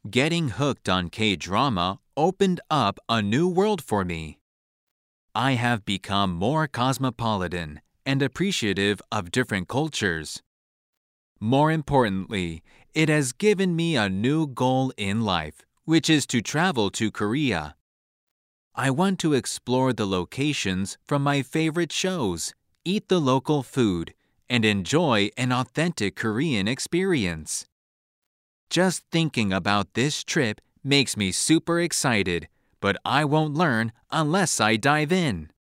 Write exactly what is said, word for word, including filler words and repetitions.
Getting hooked on K-drama opened up a new world for me. I have become more cosmopolitan and appreciative of different cultures. More importantly, it has given me a new goal in life, which is to travel to Korea. I want to explore the locations from my favorite shows, eat the local food, and enjoy an authentic Korean experience. Just thinking about this trip makes me super excited, but I won't learn unless I dive in.